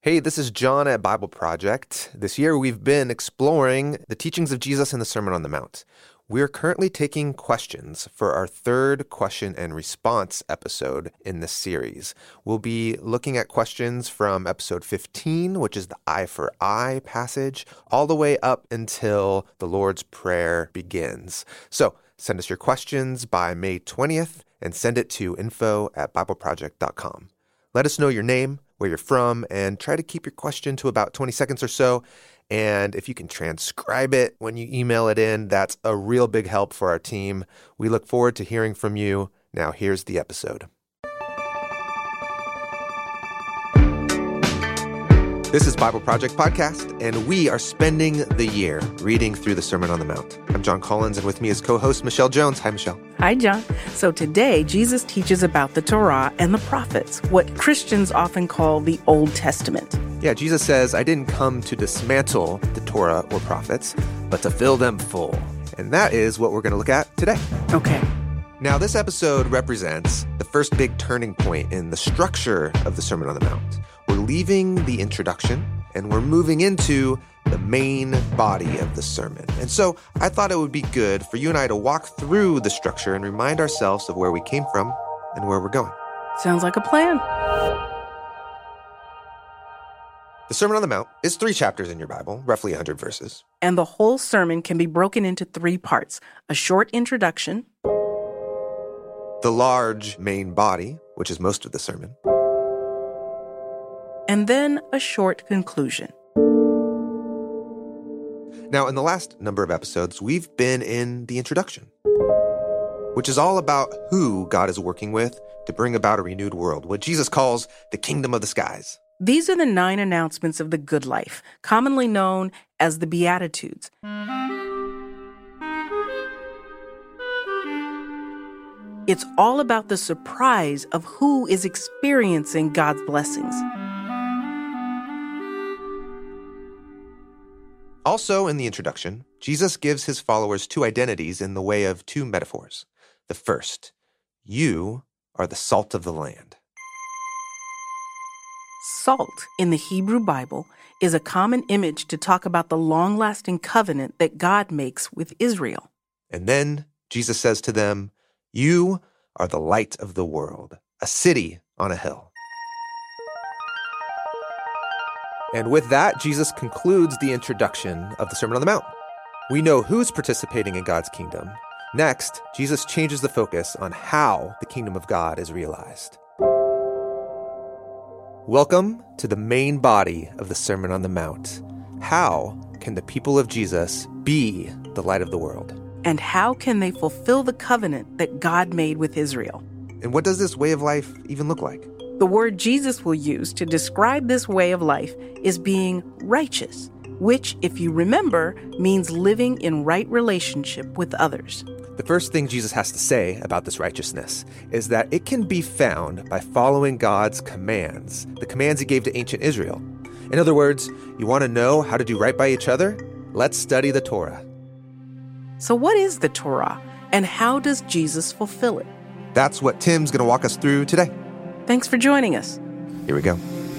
Hey, this is John at Bible Project. This year we've been exploring the teachings of Jesus in the Sermon on the Mount. We're currently taking questions for our third question and response episode in this series. We'll be looking at questions from episode 15, which is the eye for eye passage, all the way up until the Lord's Prayer begins. So send us your questions by May 20th and send it to info@bibleproject.com. Let us know your name, where you're from, and try to keep your question to about 20 seconds or so. And if you can transcribe it when you email it in, that's a real big help for our team. We look forward to hearing from you. Now, here's the episode. This is Bible Project Podcast, and we are spending the year reading through the Sermon on the Mount. I'm John Collins, and with me is co-host Michelle Jones. Hi, Michelle. Hi, John. So today, Jesus teaches about the Torah and the prophets, what Christians often call the Old Testament. Yeah, Jesus says, I didn't come to dismantle the Torah or prophets, but to fill them full. And that is what we're going to look at today. Okay. Now, this episode represents the first big turning point in the structure of the Sermon on the Mount. We're leaving the introduction, and we're moving into the main body of the sermon. And so I thought it would be good for you and I to walk through the structure and remind ourselves of where we came from and where we're going. Sounds like a plan. The Sermon on the Mount is 3 chapters in your Bible, roughly 100 verses. And the whole sermon can be broken into 3 parts: a short introduction, the large main body, which is most of the sermon, and then a short conclusion. Now, in the last number of episodes, we've been in the introduction, which is all about who God is working with to bring about a renewed world, what Jesus calls the kingdom of the skies. These are the 9 announcements of the good life, commonly known as the Beatitudes. It's all about the surprise of who is experiencing God's blessings. Also, in the introduction, Jesus gives his followers 2 identities in the way of 2 metaphors. The first, you are the salt of the land. Salt in the Hebrew Bible is a common image to talk about the long-lasting covenant that God makes with Israel. And then Jesus says to them, you are the light of the world, a city on a hill. And with that, Jesus concludes the introduction of the Sermon on the Mount. We know who's participating in God's kingdom. Next, Jesus changes the focus on how the kingdom of God is realized. Welcome to the main body of the Sermon on the Mount. How can the people of Jesus be the light of the world? And how can they fulfill the covenant that God made with Israel? And what does this way of life even look like? The word Jesus will use to describe this way of life is being righteous, which, if you remember, means living in right relationship with others. The first thing Jesus has to say about this righteousness is that it can be found by following God's commands, the commands he gave to ancient Israel. In other words, you want to know how to do right by each other? Let's study the Torah. So what is the Torah, and how does Jesus fulfill it? That's what Tim's going to walk us through today. Thanks for joining us. Here we go.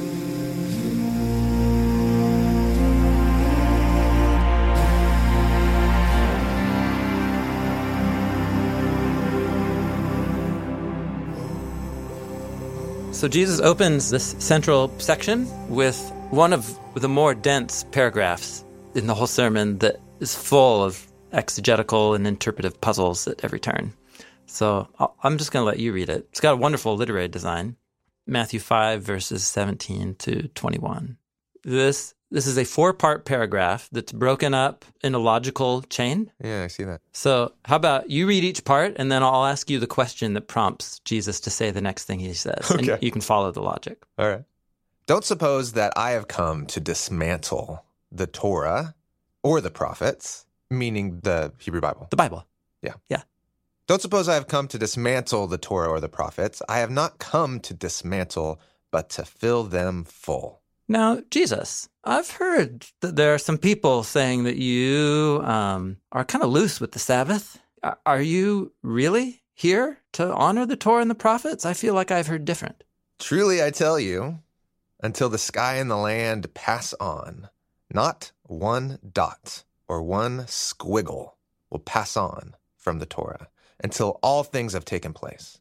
So Jesus opens this central section with one of the more dense paragraphs in the whole sermon that is full of exegetical and interpretive puzzles at every turn. So I'm just going to let you read it. It's got a wonderful literary design. Matthew 5, verses 17 to 21. This is a 4-part paragraph that's broken up in a logical chain. Yeah, I see that. So how about you read each part, and then I'll ask you the question that prompts Jesus to say the next thing he says. Okay. And you can follow the logic. All right. Don't suppose that I have come to dismantle the Torah or the prophets, meaning the Hebrew Bible. The Bible. Yeah. Yeah. Don't suppose I have come to dismantle the Torah or the prophets. I have not come to dismantle, but to fill them full. Now, Jesus, I've heard that there are some people saying that you are kind of loose with the Sabbath. Are you really here to honor the Torah and the prophets? I feel like I've heard different. Truly, I tell you, until the sky and the land pass on. Not one dot or one squiggle will pass on from the Torah until all things have taken place.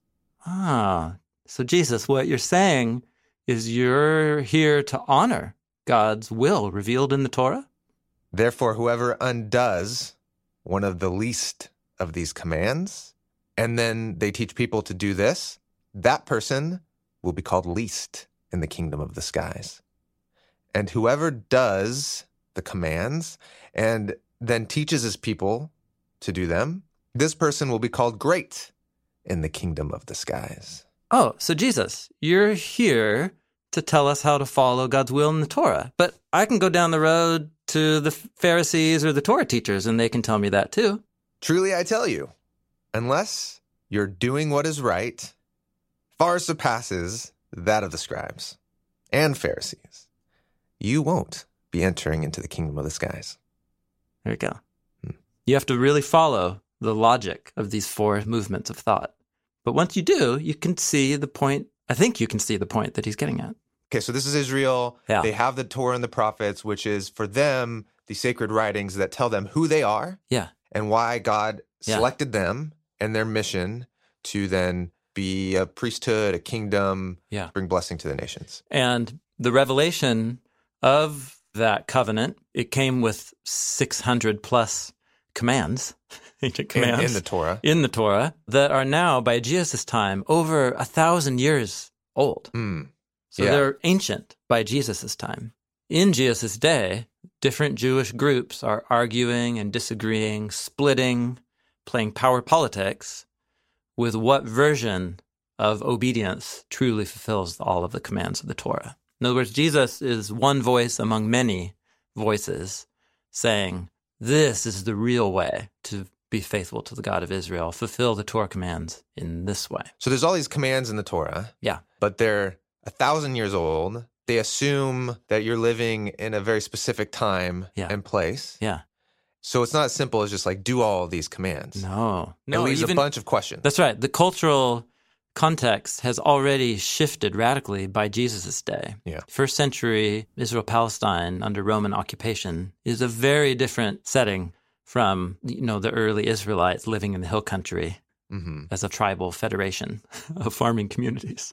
Ah, so Jesus, what you're saying is you're here to honor God's will revealed in the Torah? Therefore, whoever undoes one of the least of these commands, and then they teach people to do this, that person will be called least in the kingdom of the skies. And whoever does the commands and then teaches his people to do them, this person will be called great in the kingdom of the skies. Oh, so Jesus, you're here to tell us how to follow God's will in the Torah. But I can go down the road to the Pharisees or the Torah teachers, and they can tell me that too. Truly, I tell you, unless you're doing what is right, far surpasses that of the scribes and Pharisees, you won't be entering into the kingdom of the skies. There you go. You have to really follow the logic of these four movements of thought. But once you do, you can see the point. I think you can see the point that he's getting at. Okay, so this is Israel. Yeah. They have the Torah and the prophets, which is for them the sacred writings that tell them who they are Yeah. and why God Yeah. selected them and their mission to then be a priesthood, a kingdom, Yeah. bring blessing to the nations. And the revelation of that covenant, it came with 600 plus commands, ancient commands In the Torah. in the Torah that are now, by Jesus' time, over 1,000 years old. So Yeah. they're ancient by Jesus' time. In Jesus' day, different Jewish groups are arguing and disagreeing, splitting, playing power politics with what version of obedience truly fulfills all of the commands of the Torah. In other words, Jesus is one voice among many voices saying, this is the real way to be faithful to the God of Israel, fulfill the Torah commands in this way. So there's all these commands in the Torah, Yeah, but they're 1,000 years old. They assume that you're living in a very specific time Yeah. and place. yeah. So it's not as simple as just like do all these commands. No. It leaves even- a bunch of questions. That's right. The cultural context has already shifted radically by Jesus' day. Yeah. First century Israel-Palestine under Roman occupation is a very different setting from, the early Israelites living in the hill country as a tribal federation of farming communities.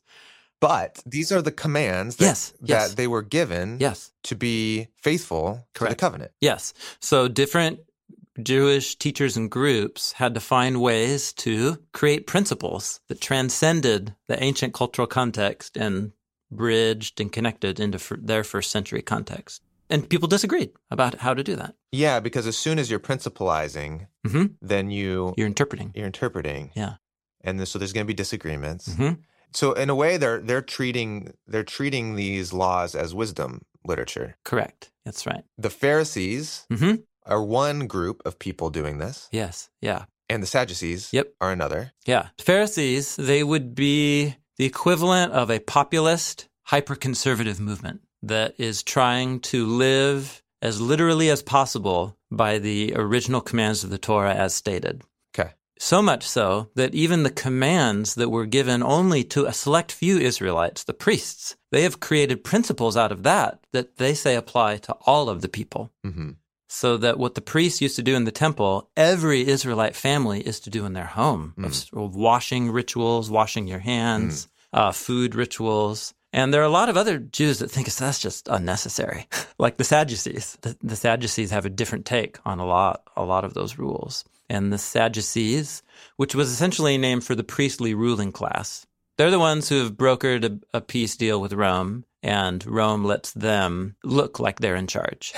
But these are the commands Yes. that they were given Yes. to be faithful to the Correct. covenant. Yes. So different Jewish teachers and groups had to find ways to create principles that transcended the ancient cultural context and bridged and connected into their first century context. And people disagreed about how to do that. Yeah, because as soon as you're principalizing, then You're interpreting. you're interpreting. Yeah. And so there's going to be disagreements. Mhm. So in a way, they're treating these laws as wisdom literature. Correct. That's right. The Pharisees Mhm. are one group of people doing this, Yes. Yeah. and the Sadducees Yep. are another. Yeah. Pharisees, they would be the equivalent of a populist, hyper-conservative movement that is trying to live as literally as possible by the original commands of the Torah as stated. Okay. So much so that even the commands that were given only to a select few Israelites, the priests, they have created principles out of that they say apply to all of the people. Mm-hmm. So that what the priests used to do in the temple, every Israelite family is to do in their home. Of washing rituals, washing your hands, food rituals. And there are a lot of other Jews that think that's just unnecessary, like the Sadducees. The Sadducees have a different take on a lot of those rules. And the Sadducees, which was essentially named for the priestly ruling class, they're the ones who have brokered a peace deal with Rome, and Rome lets them look like they're in charge.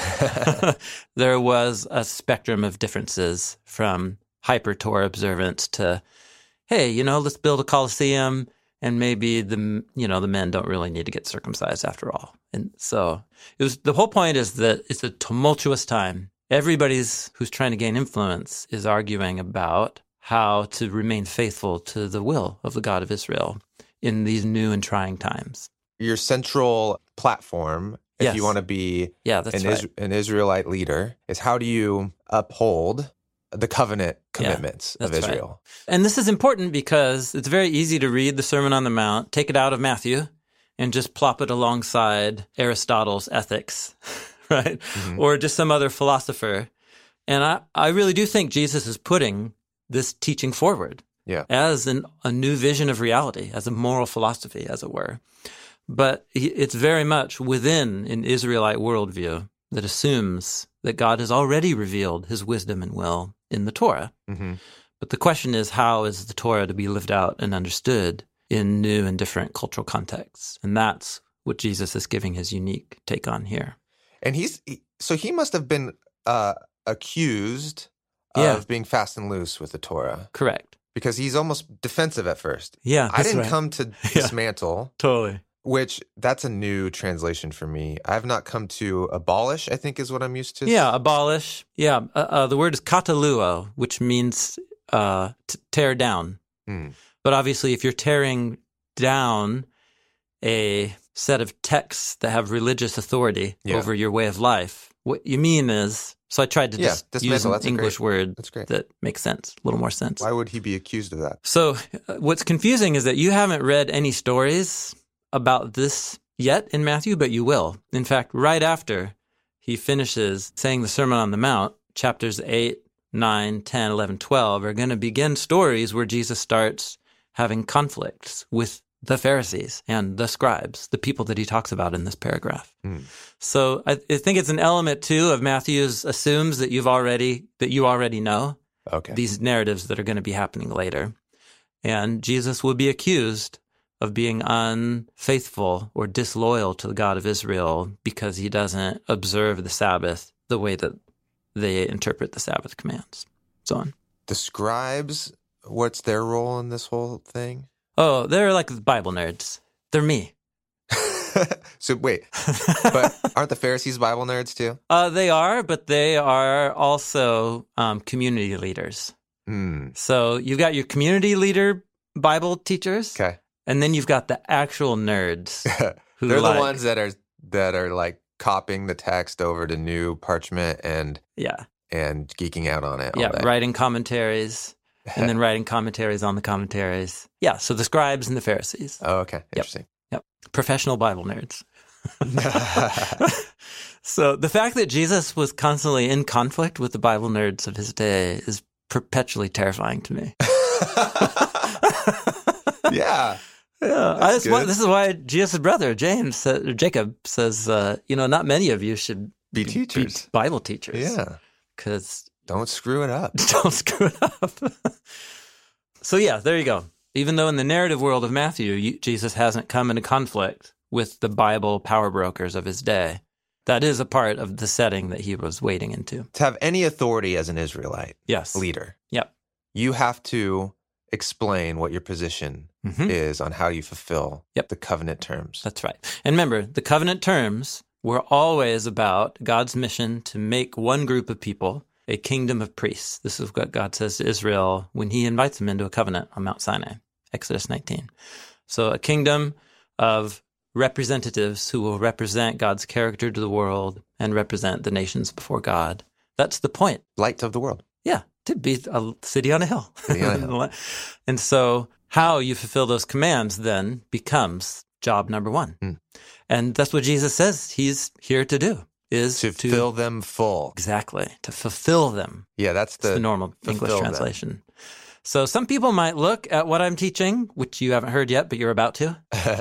There was a spectrum of differences from hyper-Torah observance to, hey, let's build a Colosseum, and maybe the men don't really need to get circumcised after all. And so the whole point is that it's a tumultuous time. Everybody who's trying to gain influence is arguing about how to remain faithful to the will of the God of Israel in these new and trying times. Your central platform, if Yes. you want to be That's right. an Israelite leader, is how do you uphold the covenant commitments of that's right. Israel? And this is important because it's very easy to read the Sermon on the Mount, take it out of Matthew, and just plop it alongside Aristotle's Ethics, right? Or just some other philosopher. And I really do think Jesus is putting this teaching forward as a new vision of reality, as a moral philosophy, as it were. But it's very much within an Israelite worldview that assumes that God has already revealed his wisdom and will in the Torah. But the question is, how is the Torah to be lived out and understood in new and different cultural contexts? And that's what Jesus is giving his unique take on here. And so he must have been accused of being fast and loose with the Torah. Correct. Because he's almost defensive at first. Yeah, I didn't come to dismantle. Totally. Which, that's a new translation for me. I have not come to abolish, I think is what I'm used to. Yeah, abolish. Yeah, the word is kataluo, which means to tear down. But obviously, if you're tearing down a set of texts that have religious authority over your way of life, what you mean is, so I tried to just use an English word that makes sense, a little more sense. Why would he be accused of that? So what's confusing is that you haven't read any stories about this yet in Matthew, but you will. In fact, right after he finishes saying the Sermon on the Mount, chapters 8, 9, 10, 11, 12 are going to begin stories where Jesus starts having conflicts with the Pharisees and the scribes, the people that he talks about in this paragraph. So I think it's an element, too, of Matthew's assumes that you already know these narratives that are going to be happening later. And Jesus will be accused of being unfaithful or disloyal to the God of Israel because he doesn't observe the Sabbath the way that they interpret the Sabbath commands. So on. The scribes, what's their role in this whole thing? Oh, they're like Bible nerds. They're me. So wait, but aren't the Pharisees Bible nerds too? They are, but they are also community leaders. So you've got your community leader Bible teachers. Okay. And then you've got the actual nerds. Who They're the ones that are like copying the text over to new parchment and geeking out on it. Yeah, writing commentaries and then writing commentaries on the commentaries. Yeah, so the scribes and the Pharisees. Oh, okay. Interesting. Yep. Professional Bible nerds. So the fact that Jesus was constantly in conflict with the Bible nerds of his day is perpetually terrifying to me. Yeah. This is why Jesus' brother, Jacob, says, not many of you should be teachers. Be Bible teachers. Yeah. Because don't screw it up. Don't screw it up. So there you go. Even though in the narrative world of Matthew, Jesus hasn't come into conflict with the Bible power brokers of his day, that is a part of the setting that he was wading into. To have any authority as an Israelite leader, you have to explain what your position is on how you fulfill the covenant terms. That's right. And remember, the covenant terms were always about God's mission to make one group of people a kingdom of priests. This is what God says to Israel when he invites them into a covenant on Mount Sinai, Exodus 19. So a kingdom of representatives who will represent God's character to the world and represent the nations before God. That's the point. Light of the world. Yeah, to be a city on a hill. City on a hill. And so how you fulfill those commands then becomes job number one. And that's what Jesus says he's here to do, is to fill them full. Exactly, to fulfill them. Yeah, that's the normal English translation. So some people might look at what I'm teaching, which you haven't heard yet, but you're about to,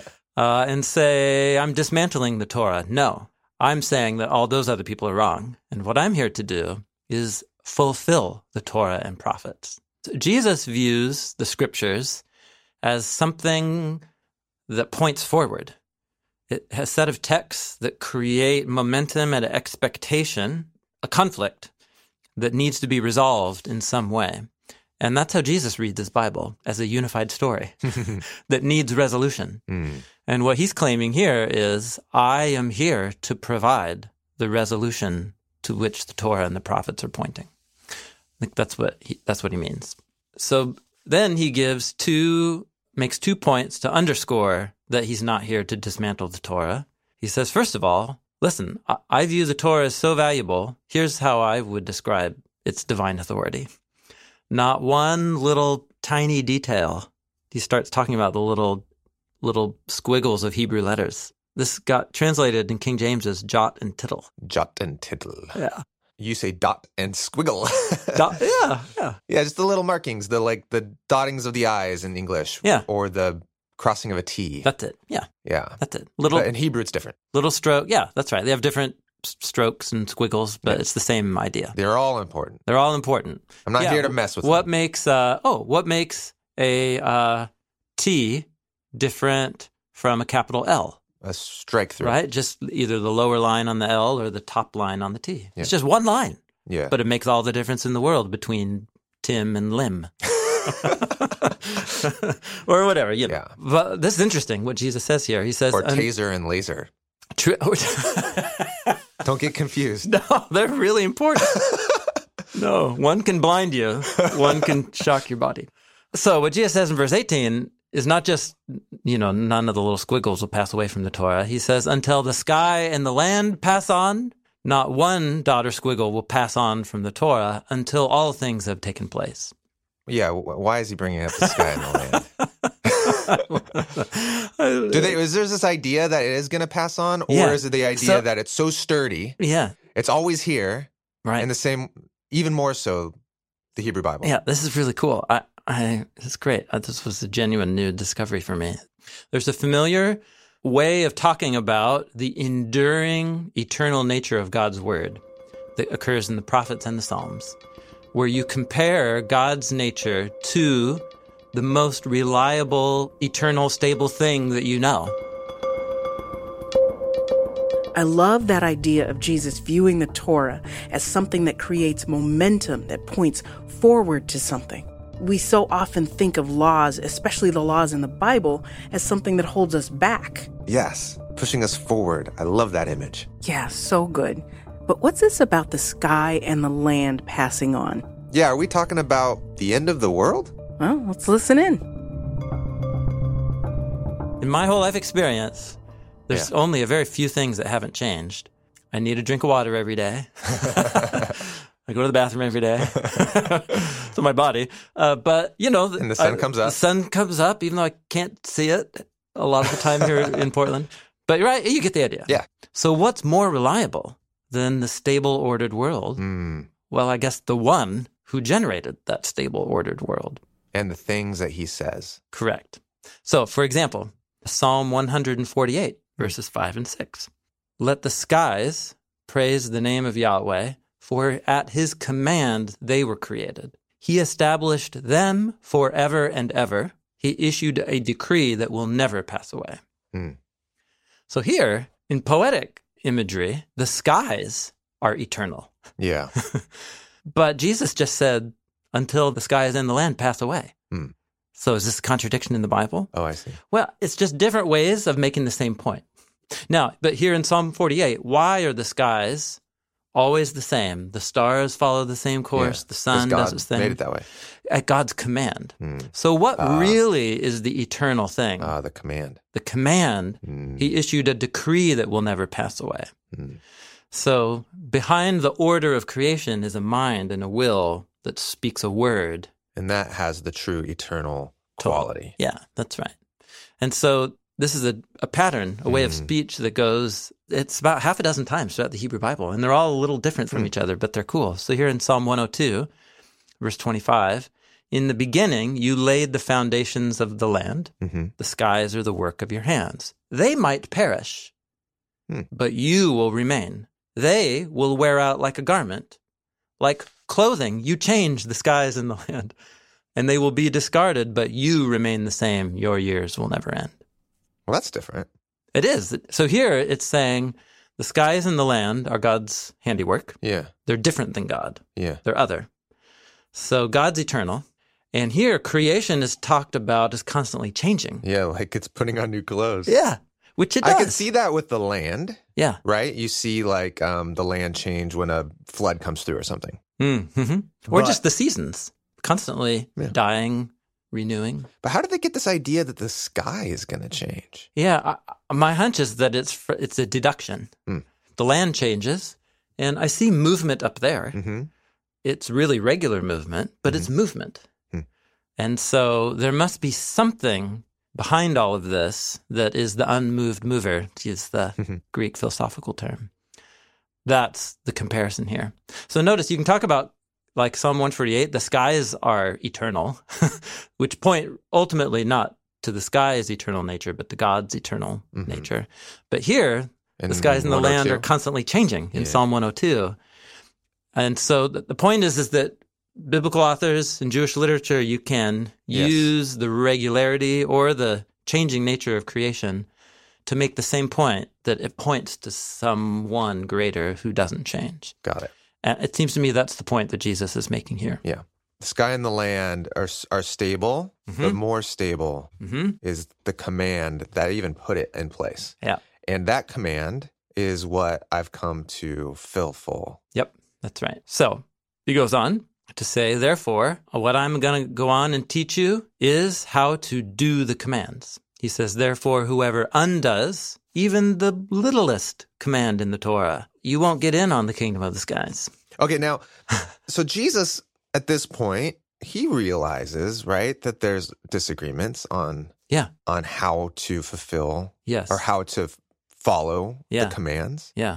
and say, I'm dismantling the Torah. No, I'm saying that all those other people are wrong. And what I'm here to do is fulfill the Torah and prophets. So Jesus views the scriptures as something that points forward. It has a set of texts that create momentum and an expectation, a conflict that needs to be resolved in some way. And that's how Jesus reads his Bible, as a unified story that needs resolution. And what he's claiming here is, I am here to provide the resolution to which the Torah and the prophets are pointing. I think that's what he means. So then he makes 2 points to underscore that he's not here to dismantle the Torah. He says, first of all, listen, I view the Torah as so valuable. Here's how I would describe its divine authority. Not one little tiny detail. He starts talking about the little little squiggles of Hebrew letters. This got translated in King James as jot and tittle. Jot and tittle. Yeah. You say dot and squiggle. Yeah. Yeah, just the little markings, the dottings of the I's in English. Yeah. Or the crossing of a T. That's it. Yeah. Yeah. That's it. But in Hebrew, it's different. Little stroke. Yeah, that's right. They have different strokes and squiggles, but it's the same idea. They're all important. They're all important. I'm not here to mess with what them. What makes a T different from a capital L? A strike through. Right? Just either the lower line on the L or the top line on the T. Yeah. It's just one line. Yeah. But it makes all the difference in the world between Tim and Lim. Or whatever. You know. Yeah. But this is interesting what Jesus says here. He says... Or taser and laser. Don't get confused. No, they're really important. No, one can blind you, one can shock your body. So what Jesus says in verse 18 is not just, none of the little squiggles will pass away from the Torah. He says, until the sky and the land pass on, not one dot or squiggle will pass on from the Torah until all things have taken place. Yeah, why is he bringing up the sky and the land? Is there this idea that it is going to pass on? Or is it the idea that it's so sturdy? Yeah. It's always here. Right. And the same, even more so, the Hebrew Bible. Yeah, this is really cool. It's great. This was a genuine new discovery for me. There's a familiar way of talking about the enduring, eternal nature of God's word that occurs in the prophets and the Psalms, where you compare God's nature to the most reliable, eternal, stable thing that you know. I love that idea of Jesus viewing the Torah as something that creates momentum, that points forward to something. We so often think of laws, especially the laws in the Bible, as something that holds us back. Yes, pushing us forward. I love that image. Yeah, so good. But what's this about the sky and the land passing on? Yeah, are we talking about the end of the world? Well, let's listen in. In my whole life experience, there's only a very few things that haven't changed. I need a drink of water every day. I go to the bathroom every day. So my body. But, and the sun comes up. The sun comes up, even though I can't see it a lot of the time here in Portland. But you're right, you get the idea. Yeah. So what's more reliable than the stable, ordered world? Well, I guess the one who generated that stable, ordered world. And the things that he says. Correct. So, for example, Psalm 148, verses 5 and 6. Let the skies praise the name of Yahweh, for at his command they were created. He established them forever and ever. He issued a decree that will never pass away. So here, in poetic imagery, the skies are eternal. Yeah. But Jesus just said, until the skies and the land pass away. So is this a contradiction in the Bible? Oh, I see. Well, it's just different ways of making the same point. Now, but here in Psalm 48, why are the skies always the same? The stars follow the same course. The sun does its thing. Made it that way. At God's command. So what really is the eternal thing? The command. The command. He issued a decree that will never pass away. So behind the order of creation is a mind and a will that speaks a word. And that has the true eternal quality. Yeah, that's right. And so this is a pattern, a way of speech that goes, it's about half a dozen times throughout the Hebrew Bible. And they're all a little different from each other, but they're cool. So here in Psalm 102, verse 25, in the beginning you laid the foundations of the land. The skies are the work of your hands. They might perish, but you will remain. They will wear out like a garment. Like clothing, you change the skies and the land, and they will be discarded, but you remain the same. Your years will never end. Well, that's different. It is. So here it's saying the skies and the land are God's handiwork. Yeah. They're different than God. Yeah. They're other. So God's eternal. And here creation is talked about as constantly changing. Yeah, like it's putting on new clothes. Yeah, which it does. I can see that with the land. Yeah. Right? You see like the land change when a flood comes through or something. Or just the seasons, constantly dying, renewing. But how did they get this idea that the sky is going to change? Yeah, my hunch is that it's a deduction. The land changes, and I see movement up there. It's really regular movement, but it's movement. And so there must be something behind all of this that is the unmoved mover, to use the Greek philosophical term. That's the comparison here. So notice you can talk about, like Psalm 148, the skies are eternal, which point ultimately not to the sky's eternal nature, but to God's eternal nature. But here, the skies and the land are constantly changing in Psalm 102. And so the point is that biblical authors in Jewish literature, you can use the regularity or the changing nature of creation to make the same point, that it points to someone greater who doesn't change. Got it. And it seems to me that's the point that Jesus is making here. Yeah. The sky and the land are stable, but more stable is the command that even put it in place. Yeah. And that command is what I've come to fill full. Yep, that's right. So he goes on to say, therefore, what I'm going to go on and teach you is how to do the commands. He says, therefore, whoever undoes even the littlest command in the Torah, you won't get in on the kingdom of the skies. Okay, now, so Jesus, at this point, he realizes, right, that there's disagreements on how to fulfill or how to follow the commands. Yeah.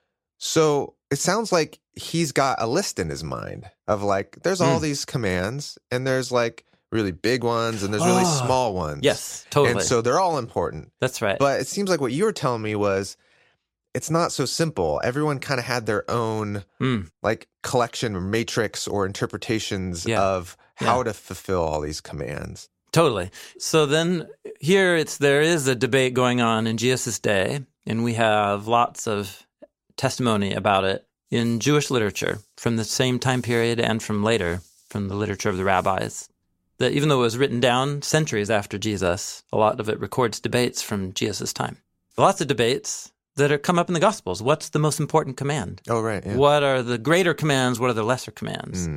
So it sounds like he's got a list in his mind of like, there's all these commands, and there's like really big ones, and there's really small ones. Yes, totally. And so they're all important. That's right. But it seems like what you were telling me was, it's not so simple. Everyone kind of had their own like collection or matrix or interpretations of how to fulfill all these commands. Totally. So then here there is a debate going on in Jesus' day, and we have lots of testimony about it in Jewish literature from the same time period and from later, from the literature of the rabbis, that even though it was written down centuries after Jesus, a lot of it records debates from Jesus' time. Lots of debates that are come up in the Gospels. What's the most important command? Oh, right. Yeah. What are the greater commands? What are the lesser commands?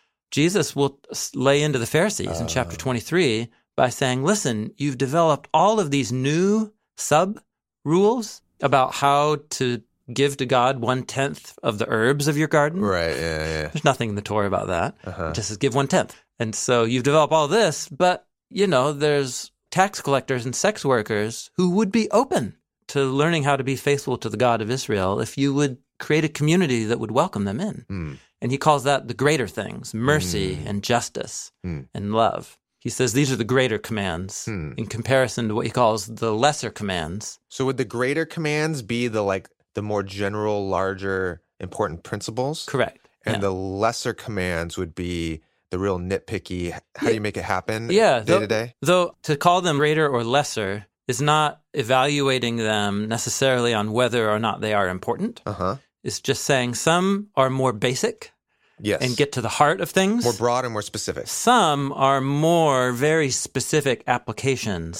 Jesus will lay into the Pharisees in chapter 23 by saying, listen, you've developed all of these new sub-rules about how to give to God 1/10 of the herbs of your garden. Right, yeah. There's nothing in the Torah about that. It just says give 1/10. And so you've developed all this, but, there's tax collectors and sex workers who would be open to learning how to be faithful to the God of Israel if you would create a community that would welcome them in. And he calls that the greater things, mercy and justice and love. He says these are the greater commands in comparison to what he calls the lesser commands. So would the greater commands be the more general, larger, important principles? Correct. And the lesser commands would be the real nitpicky, how do you make it happen day to day? Though to call them greater or lesser is not evaluating them necessarily on whether or not they are important. It's just saying some are more basic and get to the heart of things. More broad and more specific. Some are more very specific applications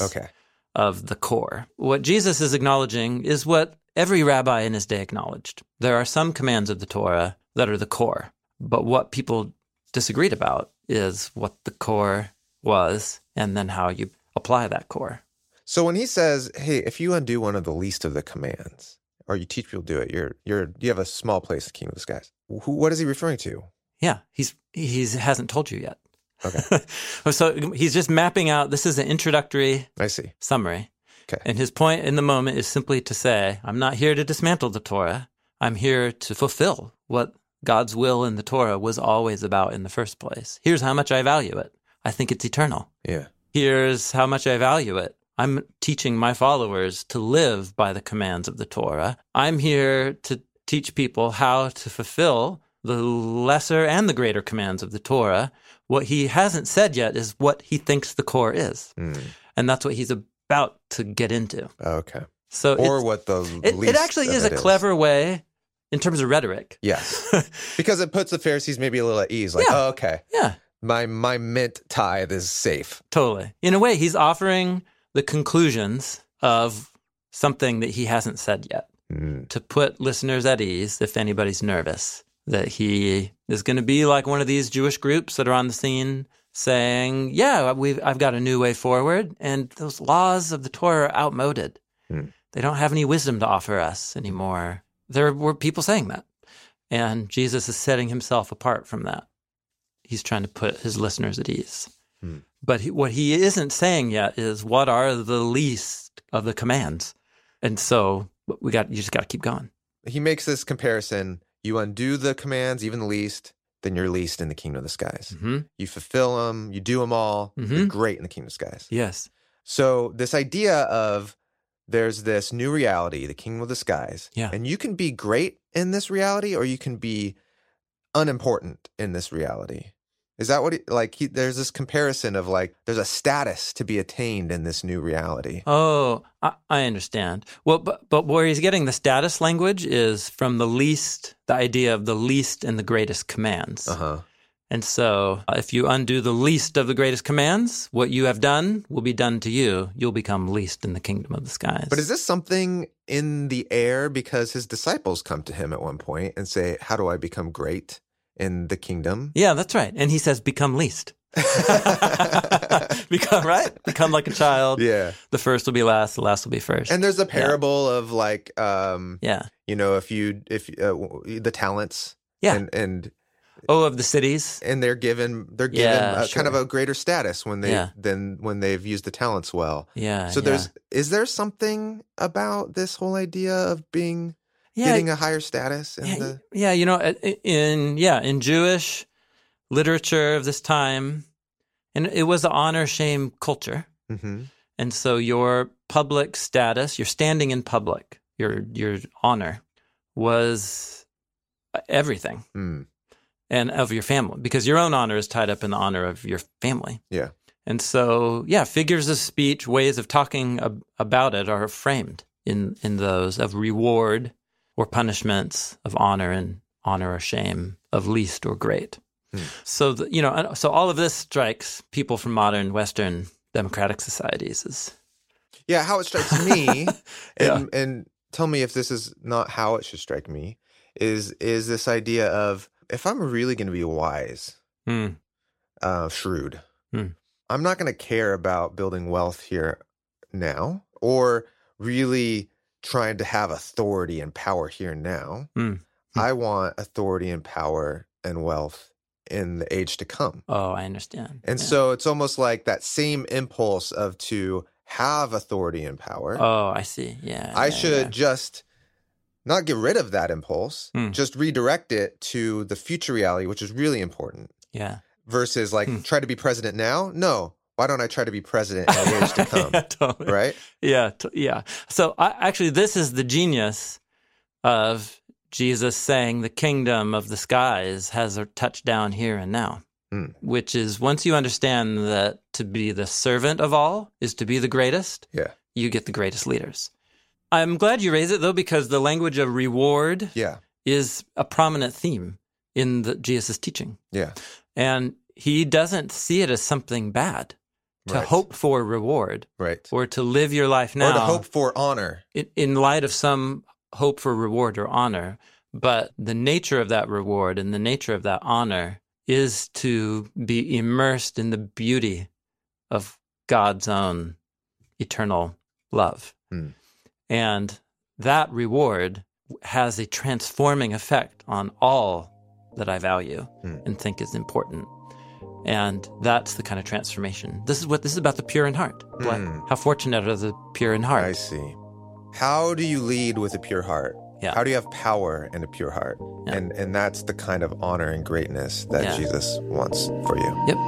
of the core. What Jesus is acknowledging is what every rabbi in his day acknowledged. There are some commands of the Torah that are the core, but what people disagreed about is what the core was and then how you apply that core. So when he says, hey, if you undo one of the least of the commands, or you teach people to do it, you have a small place in the kingdom of the skies. What is he referring to? Yeah, he hasn't told you yet. Okay. So he's just mapping out, this is an introductory summary. Okay. And his point in the moment is simply to say, I'm not here to dismantle the Torah. I'm here to fulfill what God's will in the Torah was always about in the first place. Here's how much I value it. I think it's eternal. Yeah. Here's how much I value it. I'm teaching my followers to live by the commands of the Torah. I'm here to teach people how to fulfill the lesser and the greater commands of the Torah. What he hasn't said yet is what he thinks the core is. And that's what he's about to get into. Okay. So what the least it actually is a clever way in terms of rhetoric. Yes. Because it puts the Pharisees maybe a little at ease. Like, oh, okay. Yeah. My mint tithe is safe. Totally. In a way, he's offering the conclusions of something that he hasn't said yet to put listeners at ease if anybody's nervous, that he is going to be like one of these Jewish groups that are on the scene saying, I've got a new way forward, and those laws of the Torah are outmoded. They don't have any wisdom to offer us anymore. There were people saying that, and Jesus is setting himself apart from that. He's trying to put his listeners at ease. But what he isn't saying yet is what are the least of the commands. And so you just got to keep going. He makes this comparison. You undo the commands, even the least, then you're least in the kingdom of the skies. You fulfill them, you do them all, you're great in the kingdom of the skies. Yes. So this idea of there's this new reality, the kingdom of the skies, and you can be great in this reality or you can be unimportant in this reality. Is that what there's this comparison of there's a status to be attained in this new reality. Oh, I understand. Well, but where he's getting the status language is from the idea of the least and the greatest commands. And so if you undo the least of the greatest commands, what you have done will be done to you. You'll become least in the kingdom of the skies. But is this something in the air? Because his disciples come to him at one point and say, how do I become great in the kingdom? Yeah, that's right. And he says, become least. Become like a child. Yeah. The first will be last, the last will be first. And there's a parable of the talents. Yeah. And of the cities. And they're given kind of a greater status when they've used the talents well. Yeah. So is there something about this whole idea of getting a higher status in Jewish literature of this time, and it was an honor-shame culture. And so your public status, your standing in public, your honor was everything. And of your family, because your own honor is tied up in the honor of your family. Yeah. And so, figures of speech, ways of talking about it are framed in those of reward or punishments, of honor or shame, of least or great. So, so all of this strikes people from modern Western democratic societies. How it strikes me, and tell me if this is not how it should strike me, is this idea of, if I'm really going to be wise, shrewd, I'm not going to care about building wealth here now or really trying to have authority and power here now. I want authority and power and wealth in the age to come. Oh, I understand. And so it's almost like that same impulse of to have authority and power. Oh, I see. Yeah. I should just not get rid of that impulse, just redirect it to the future reality, which is really important. Yeah. Versus try to be president now? No. Why don't I try to be president in the age to come? Totally. Right? Yeah. So actually, this is the genius of Jesus saying the kingdom of the skies has a touchdown here and now, which is once you understand that to be the servant of all is to be the greatest, you get the greatest leaders. I'm glad you raised it, though, because the language of reward is a prominent theme in Jesus' teaching. Yeah. And he doesn't see it as something bad to hope for reward or to live your life now. Or to hope for honor. In light of some hope for reward or honor. But the nature of that reward and the nature of that honor is to be immersed in the beauty of God's own eternal love. And that reward has a transforming effect on all that I value and think is important. And that's the kind of transformation. This is about the pure in heart. How fortunate are the pure in heart? I see. How do you lead with a pure heart? Yeah. How do you have power in a pure heart? Yeah. And that's the kind of honor and greatness that Jesus wants for you. Yep.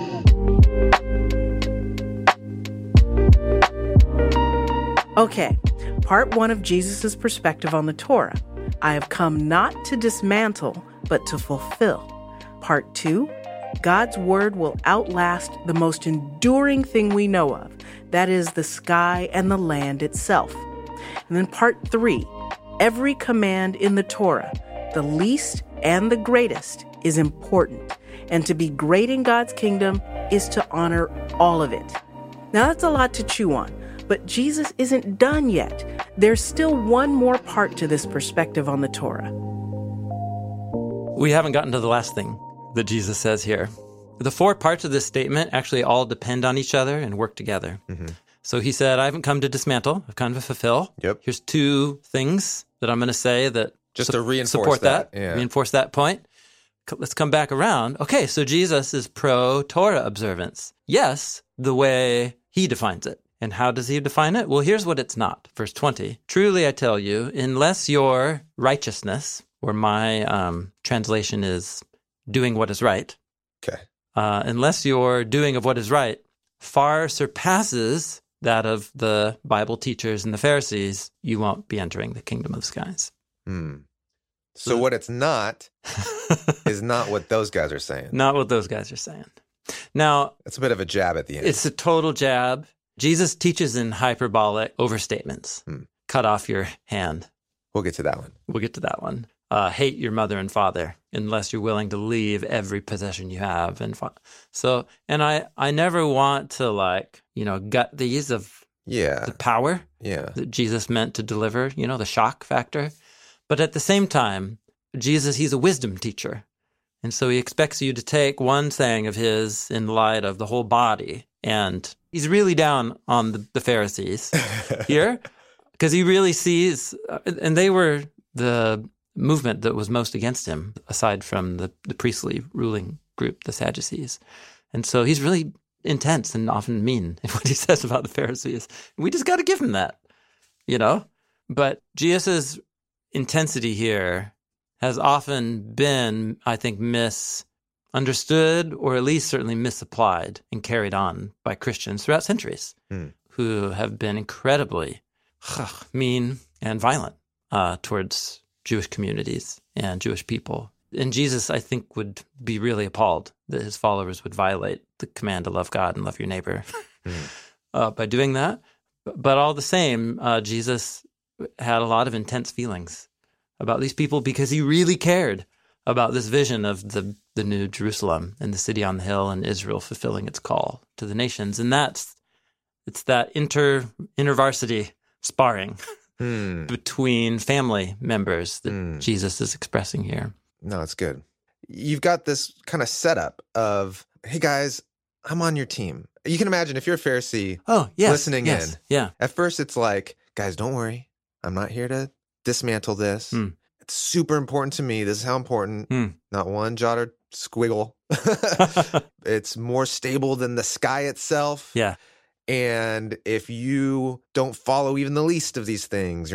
Okay, part 1 of Jesus' perspective on the Torah. I have come not to dismantle, but to fulfill. Part 2, God's word will outlast the most enduring thing we know of, that is the sky and the land itself. And then part 3, every command in the Torah, the least and the greatest, is important. And to be great in God's kingdom is to honor all of it. Now that's a lot to chew on, but Jesus isn't done yet. There's still one more part to this perspective on the Torah. We haven't gotten to the last thing that Jesus says here. The 4 parts of this statement actually all depend on each other and work together. So he said, I haven't come to dismantle, I've come to fulfill. Yep. Here's 2 things that I'm going to say that just to reinforce support that. Yeah. Reinforce that point. let's come back around. Okay, so Jesus is pro-Torah observance. Yes, the way he defines it. And how does he define it? Well, here's what it's not. Verse 20. Truly I tell you, unless your righteousness, or my translation is doing what is right. Okay. Unless your doing of what is right far surpasses that of the Bible teachers and the Pharisees, you won't be entering the kingdom of the skies. So what it's not is not what those guys are saying. Not what those guys are saying. Now, it's a bit of a jab at the end. It's a total jab. Jesus teaches in hyperbolic overstatements. Cut off your hand. We'll get to that one. We'll get to that one. Hate your mother and father unless you're willing to leave every possession you have. And I never want to gut these of the power that Jesus meant to deliver, the shock factor. But at the same time, Jesus, he's a wisdom teacher. And so he expects you to take one saying of his in light of the whole body. And he's really down on the Pharisees here because he really sees, and they were the movement that was most against him, aside from the priestly ruling group, the Sadducees. And so he's really intense and often mean in what he says about the Pharisees. We just got to give him that, But Jesus' intensity here has often been, I think, misunderstood or at least certainly misapplied and carried on by Christians throughout centuries who have been incredibly mean and violent towards Jewish communities and Jewish people. And Jesus, I think, would be really appalled that his followers would violate the command to love God and love your neighbor by doing that. But all the same, Jesus had a lot of intense feelings about these people because he really cared about this vision of the new Jerusalem and the city on the hill and Israel fulfilling its call to the nations. And it's that intervarsity sparring between family members that Jesus is expressing here. No, it's good. You've got this kind of setup of, hey guys, I'm on your team. You can imagine if you're a Pharisee listening in. Yeah. At first it's like, guys, don't worry. I'm not here to dismantle this. It's super important to me. This is how important. Not one jot or squiggle. It's more stable than the sky itself. Yeah. And if you don't follow even the least of these things,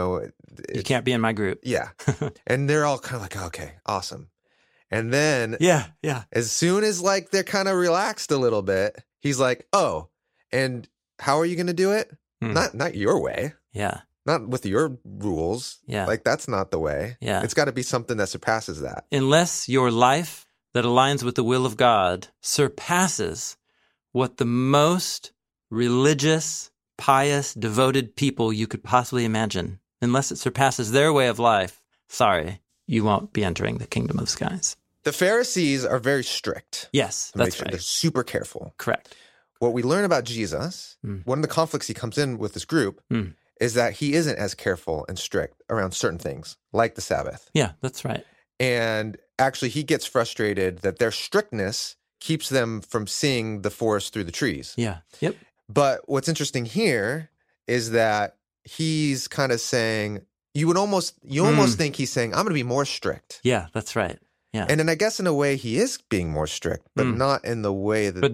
you can't be in my group. Yeah. And they're all kind of like, okay, awesome. And then as soon as they're kind of relaxed a little bit, he's like, oh, and how are you going to do it? Not your way. Yeah. Not with your rules. Yeah. That's not the way. Yeah. It's got to be something that surpasses that. Unless your life that aligns with the will of God surpasses what the most religious, pious, devoted people you could possibly imagine, unless it surpasses their way of life, sorry, you won't be entering the kingdom of the skies. The Pharisees are very strict. Yes, that's right. They're super careful. Correct. What we learn about Jesus, one of the conflicts he comes in with this group, is that he isn't as careful and strict around certain things, like the Sabbath. Yeah, that's right. And actually, he gets frustrated that their strictness keeps them from seeing the forest through the trees. Yeah. Yep. But what's interesting here is that he's kind of saying, you almost think he's saying, I'm going to be more strict. Yeah, that's right. Yeah. And then I guess in a way he is being more strict, but not in the way that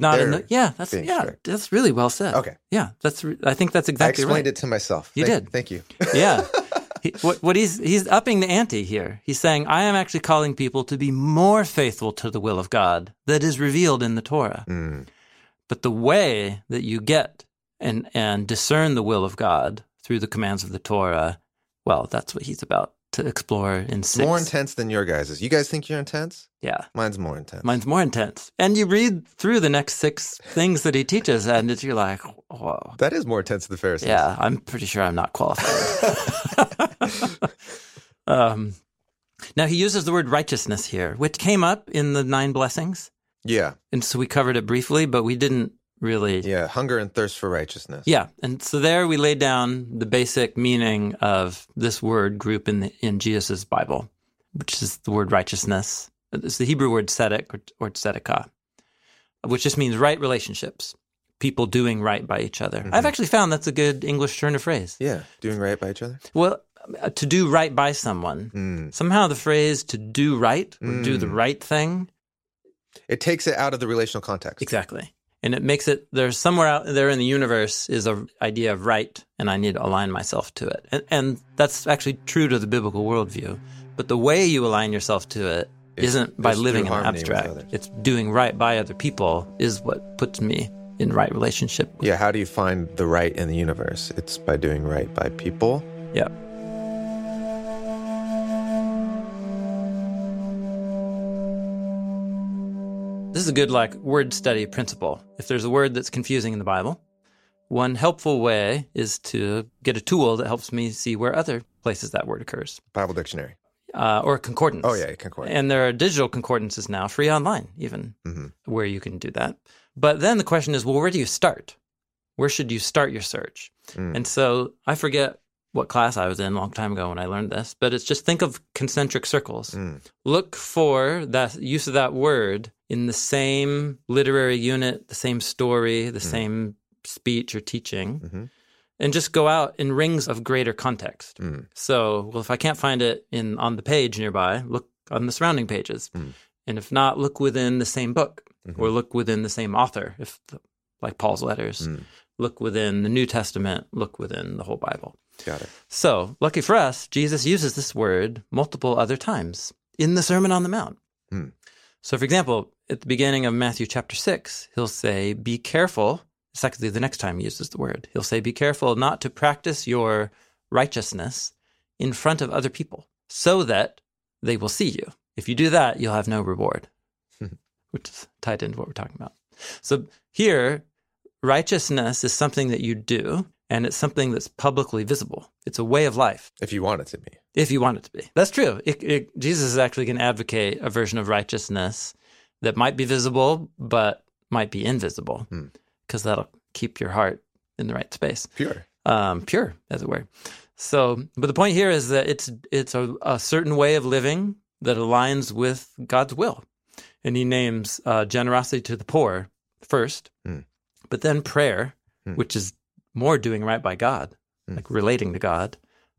that's really well said. Okay. Yeah, I think that's exactly right. I explained it to myself. You did. Thank you. Yeah. He's upping the ante here. He's saying, I am actually calling people to be more faithful to the will of God that is revealed in the Torah. But the way that you get and discern the will of God through the commands of the Torah, well, that's what he's about to explore in 6. More intense than your guys'. You guys think you're intense? Yeah. Mine's more intense. Mine's more intense. And you read through the next 6 things that he teaches, and you're like, whoa. That is more intense than the Pharisees. Yeah, I'm pretty sure I'm not qualified. Now, he uses the word righteousness here, which came up in the 9 blessings. Yeah. And so we covered it briefly, but we didn't really... Yeah, hunger and thirst for righteousness. Yeah, and so there we laid down the basic meaning of this word group in Jesus' Bible, which is the word righteousness. It's the Hebrew word tzedek or tzedekah, which just means right relationships, people doing right by each other. I've actually found that's a good English turn of phrase. Yeah, doing right by each other. Well, to do right by someone. Somehow the phrase to do right or do the right thing. It takes it out of the relational context. Exactly. And it makes it, there's somewhere out there in the universe is an idea of right, and I need to align myself to it. And that's actually true to the biblical worldview. But the way you align yourself to it isn't by living in the abstract. It's doing right by other people is what puts me in right relationship. Yeah, how do you find the right in the universe? It's by doing right by people. Yeah. This is a good word study principle. If there's a word that's confusing in the Bible, one helpful way is to get a tool that helps me see where other places that word occurs. Bible dictionary. Or a concordance. Oh, yeah, concordance. And there are digital concordances now, free online even, where you can do that. But then the question is, well, where do you start? Where should you start your search? And so I forget what class I was in a long time ago when I learned this, but it's just think of concentric circles. Look for that use of that word in the same literary unit, the same story, the same speech or teaching, and just go out in rings of greater context. So, well, if I can't find it on the page nearby, look on the surrounding pages. And if not, look within the same book or look within the same author, like Paul's letters. Look within the New Testament, look within the whole Bible. Got it. So, lucky for us, Jesus uses this word multiple other times in the Sermon on the Mount. So, for example, at the beginning of Matthew chapter 6, he'll say, be careful. It's actually the next time he uses the word. He'll say, be careful not to practice your righteousness in front of other people so that they will see you. If you do that, you'll have no reward, which is tied into what we're talking about. So here, righteousness is something that you do, and it's something that's publicly visible. It's a way of life. If you want it to be. If you want it to be. That's true. Jesus is actually going to advocate a version of righteousness that might be visible, but might be invisible, because that'll keep your heart in the right space. Pure. Pure, as it were. So, but the point here is that it's a certain way of living that aligns with God's will. And he names generosity to the poor first, but then prayer, which is more doing right by God, like relating to God,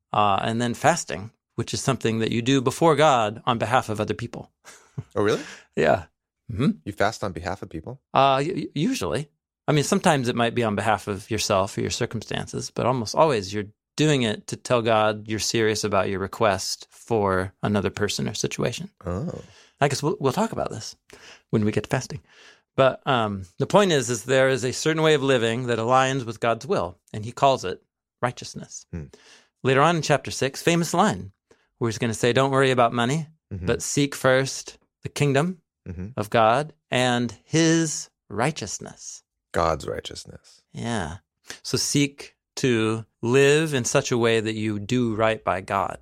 and then fasting, which is something that you do before God on behalf of other people. Oh, really? Yeah. You fast on behalf of people? Usually. I mean, sometimes it might be on behalf of yourself or your circumstances, but almost always you're doing it to tell God you're serious about your request for another person or situation. Oh. I guess we'll talk about this when we get to fasting. But the point is there is a certain way of living that aligns with God's will, and he calls it righteousness. Later on in chapter 6, famous line, where he's going to say, don't worry about money, but seek first the kingdom of God and his righteousness. God's righteousness. Yeah. So seek to live in such a way that you do right by God.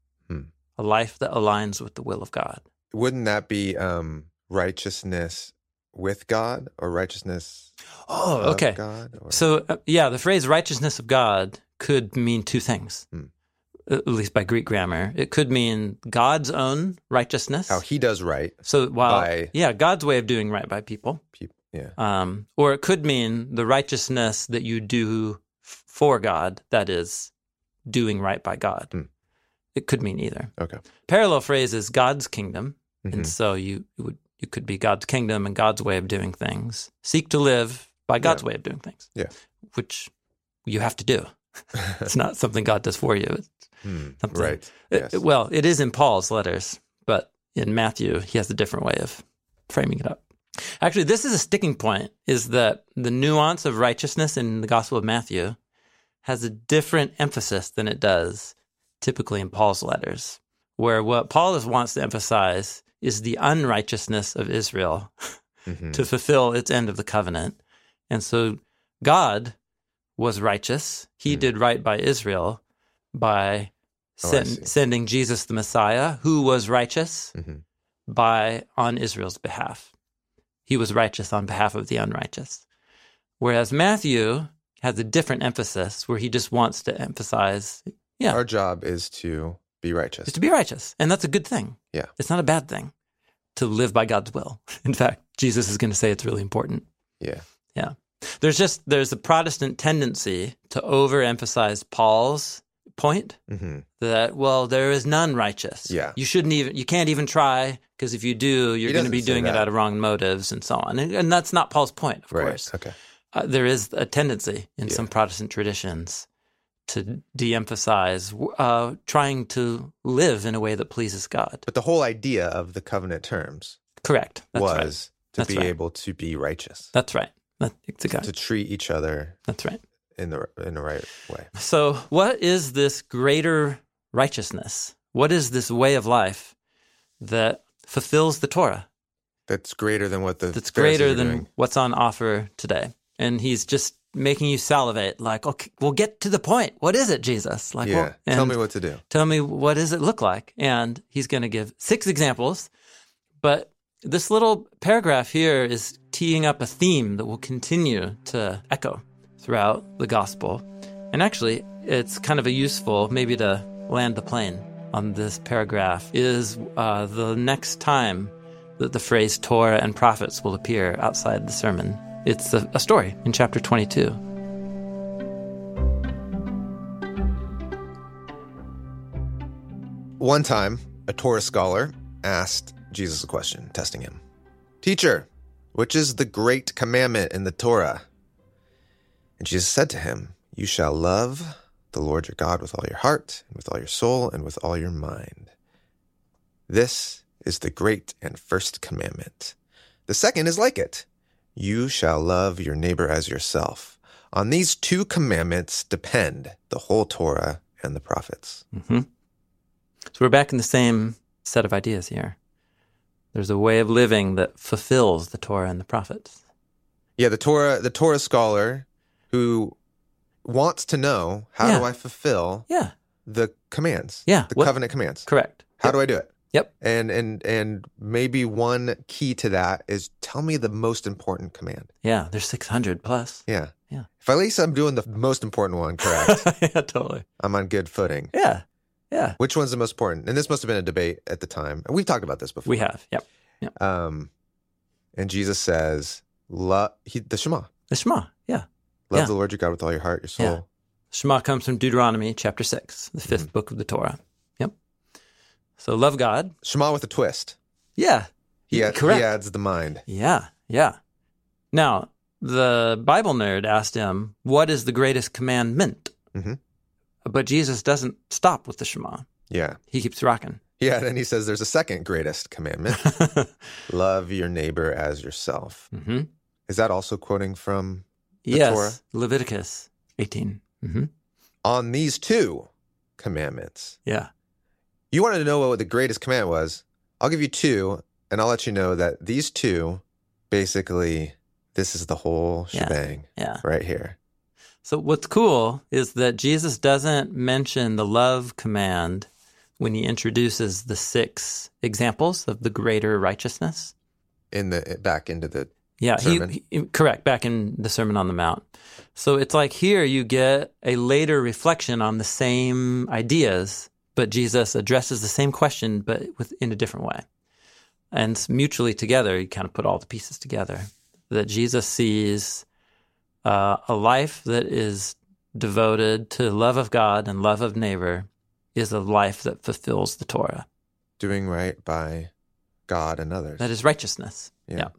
A life that aligns with the will of God. Wouldn't that be righteousness with God or righteousness of God? Or? So, the phrase righteousness of God could mean two things, at least by Greek grammar. It could mean God's own righteousness. How he does right. So, God's way of doing right by people. Yeah. Or it could mean the righteousness that you do for God, that is, doing right by God. It could mean either. Okay. Parallel phrase is God's kingdom, and so you could be God's kingdom and God's way of doing things. Seek to live by God's way of doing things. Yeah. Which you have to do. It's not something God does for you. It's something, right. Yes. It is in Paul's letters, but in Matthew, he has a different way of framing it up. Actually, this is a sticking point, is that the nuance of righteousness in the Gospel of Matthew has a different emphasis than it does typically in Paul's letters, where what Paul wants to emphasize is the unrighteousness of Israel to fulfill its end of the covenant. And so God was righteous. He did right by Israel by sending Jesus the Messiah, who was righteous on Israel's behalf. He was righteous on behalf of the unrighteous. Whereas Matthew has a different emphasis where he just wants to emphasize, our job is to be righteous. It's to be righteous. And that's a good thing. Yeah. It's not a bad thing to live by God's will. In fact, Jesus is going to say it's really important. Yeah. Yeah. There's a Protestant tendency to overemphasize Paul's point. That, well, there is none righteous. Yeah. You can't even try, because if you do, you're going to be doing it out of wrong motives and so on. And that's not Paul's point, of course. Okay. There is a tendency in some Protestant traditions to de-emphasize trying to live in a way that pleases God. But the whole idea of the covenant terms Correct. That's was right. to be able to be righteous. That's right. Exactly. To treat each other That's right. in the right way. So what is this greater righteousness? What is this way of life that fulfills the Torah? That's greater than what the That's Pharisees greater are than doing. what's on offer today. And he's just making you salivate, like, okay, we'll get to the point. What is it, Jesus? Like, Yeah. Tell me what to do. Tell me, what does it look like? And he's going to give 6 examples. But this little paragraph here is teeing up a theme that will continue to echo throughout the gospel. And actually, it's kind of a useful, maybe to land the plane on this paragraph, is the next time that the phrase Torah and prophets will appear outside the sermon. It's a story in chapter 22. One time, a Torah scholar asked Jesus a question, testing him. Teacher, which is the great commandment in the Torah? And Jesus said to him, you shall love the Lord your God with all your heart, and with all your soul, and with all your mind. This is the great and first commandment. The second is like it. You shall love your neighbor as yourself. On these 2 commandments depend the whole Torah and the prophets. Mm-hmm. So we're back in the same set of ideas here. There's a way of living that fulfills the Torah and the prophets. Yeah, the Torah scholar who wants to know, how do I fulfill the commands? Yeah. The covenant commands. Correct. How do I do it? Yep. And maybe one key to that is tell me the most important command. Yeah, there's 600 plus. Yeah. Yeah. If at least I'm doing the most important one correct, Yeah, totally. I'm on good footing. Yeah. Yeah. Which one's the most important? And this must have been a debate at the time. And we've talked about this before. We have. Yep. And Jesus says, the Shema. The Shema. Yeah. Love the Lord your God with all your heart, your soul. Yeah. Shema comes from Deuteronomy chapter 6, the 5th book of the Torah. Yep. So love God. Shema with a twist. Yeah. Correct. He adds the mind. Yeah. Yeah. Now, the Bible nerd asked him, what is the greatest commandment? Mm-hmm. But Jesus doesn't stop with the Shema. Yeah. He keeps rocking. Yeah, then he says there's a second greatest commandment. Love your neighbor as yourself. Mm-hmm. Is that also quoting from the Torah? Leviticus 18. Mm-hmm. On these 2 commandments. Yeah. You wanted to know what the greatest commandment was. I'll give you 2, and I'll let you know that these 2, basically, this is the whole shebang right here. So what's cool is that Jesus doesn't mention the love command when he introduces the 6 examples of the greater righteousness. Back into the sermon. Correct, back in the Sermon on the Mount. So it's like here you get a later reflection on the same ideas, but Jesus addresses the same question, but in a different way. And mutually together, you kind of put all the pieces together. That Jesus sees a life that is devoted to love of God and love of neighbor is a life that fulfills the Torah. Doing right by God and others. That is righteousness. Yeah.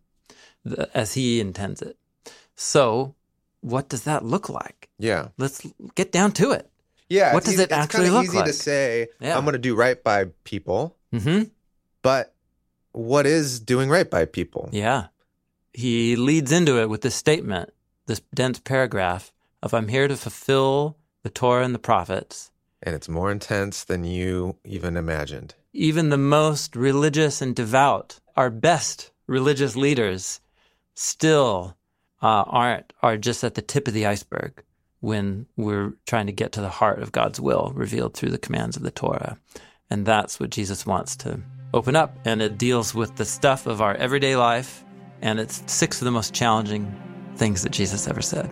As he intends it. So what does that look like? Yeah. Let's get down to it. Yeah. What does it actually look like? It's kind of easy to say, I'm going to do right by people. Mm-hmm. But what is doing right by people? Yeah. He leads into it with this statement, this dense paragraph of, I'm here to fulfill the Torah and the prophets. And it's more intense than you even imagined. Even the most religious and devout, our best religious leaders still are just at the tip of the iceberg when we're trying to get to the heart of God's will revealed through the commands of the Torah. And that's what Jesus wants to open up. And it deals with the stuff of our everyday life. And it's 6 of the most challenging things that Jesus ever said.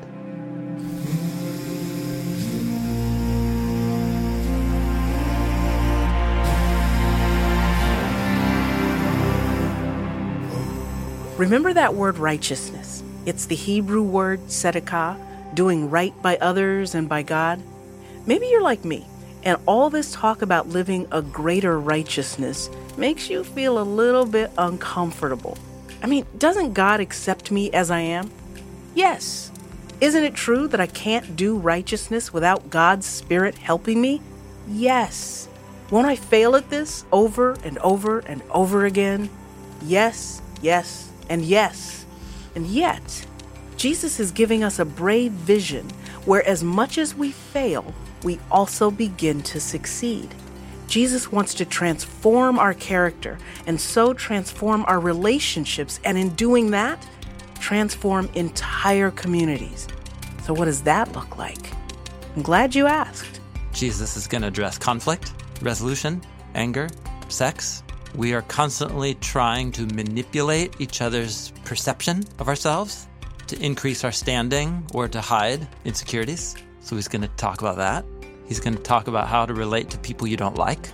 Remember that word righteousness. It's the Hebrew word tzedakah, doing right by others and by God. Maybe you're like me, And all this talk about living a greater righteousness makes you feel a little bit uncomfortable. I mean, doesn't God accept me as I am? Yes. Isn't it true that I can't do righteousness without God's Spirit helping me? Yes. Won't I fail at this over and over and over again? Yes, yes, and yes. And yet, Jesus is giving us a brave vision where as much as we fail, we also begin to succeed. Jesus wants to transform our character and so transform our relationships, and in doing that, transform entire communities. So what does that look like? I'm glad you asked. Jesus is going to address conflict, resolution, anger, sex. We are constantly trying to manipulate each other's perception of ourselves to increase our standing or to hide insecurities. So he's going to talk about that. He's going to talk about how to relate to people you don't like.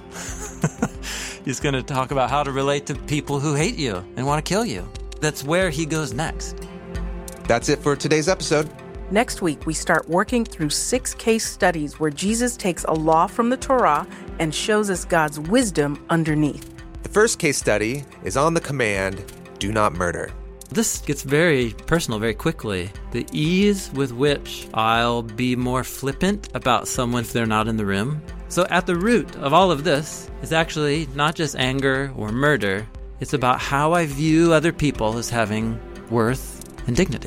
He's going to talk about how to relate to people who hate you and want to kill you. That's where he goes next. That's it for today's episode. Next week, we start working through 6 case studies where Jesus takes a law from the Torah and shows us God's wisdom underneath. The first case study is on the command, do not murder. This gets very personal very quickly. The ease with which I'll be more flippant about someone if they're not in the room. So at the root of all of this is actually not just anger or murder. It's about how I view other people as having worth and dignity.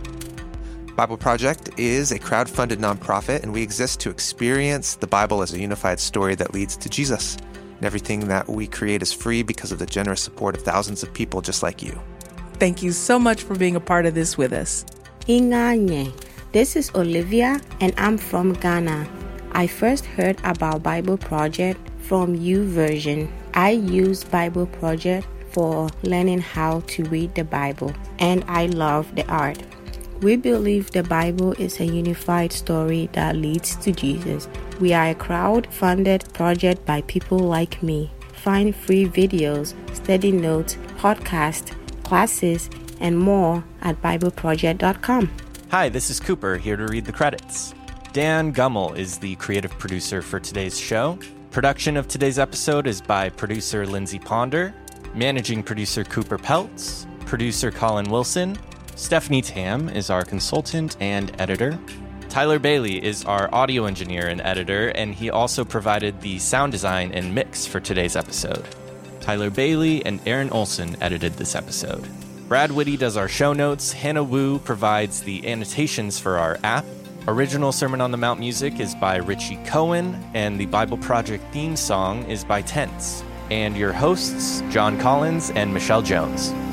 Bible Project is a crowd-funded nonprofit, and we exist to experience the Bible as a unified story that leads to Jesus. And everything that we create is free because of the generous support of thousands of people just like you. Thank you so much for being a part of this with us. Inganye. This is Olivia, and I'm from Ghana. I first heard about Bible Project from YouVersion. I use Bible Project for learning how to read the Bible, and I love the art. We believe the Bible is a unified story that leads to Jesus. We are a crowd-funded project by people like me. Find free videos, study notes, podcasts, classes, and more at BibleProject.com. Hi, this is Cooper, here to read the credits. Dan Gummel is the creative producer for today's show. Production of today's episode is by producer Lindsay Ponder, managing producer Cooper Peltz, producer Colin Wilson. Stephanie Tam is our consultant and editor. Tyler Bailey is our audio engineer and editor, and he also provided the sound design and mix for today's episode. Tyler Bailey and Aaron Olson edited this episode. Brad Whitty does our show notes. Hannah Wu provides the annotations for our app. Original Sermon on the Mount music is by Richie Cohen, and the Bible Project theme song is by Tense. And your hosts, John Collins and Michelle Jones.